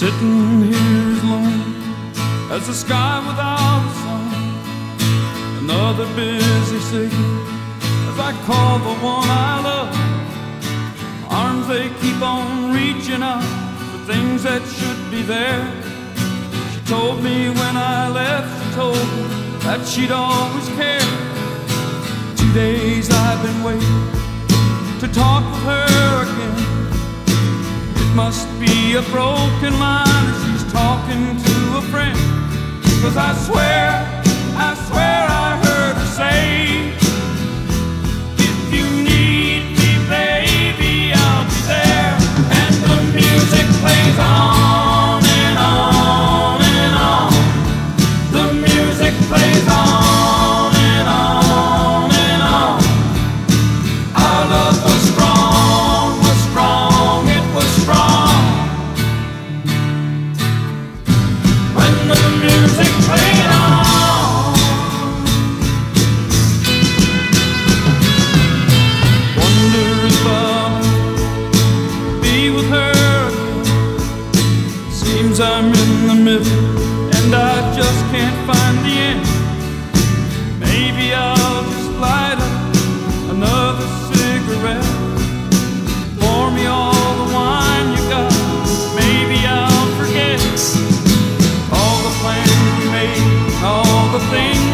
Sitting here as lonely as the sky without a sun. Another busy signal as I call the one I love. Arms, they keep on reaching out for things that should be there. She told me when I left, she told me that she'd always care. 2 days I've been waiting to talk with her again. It must be a broken line as she's talking to a friend. 'Cause I swear I heard her say, if you need me, baby, I'll be there. And the music plays on and on and on. The music plays on and on and on. Our love was strong, it was strong. When the music played on. Wonder if I'll be with her again. Seems I'm in the middle and I just can't find the end. Maybe I'll just light up another cigarette. Pour me all the wine you got. Maybe I'll forget all the plans we made, all the things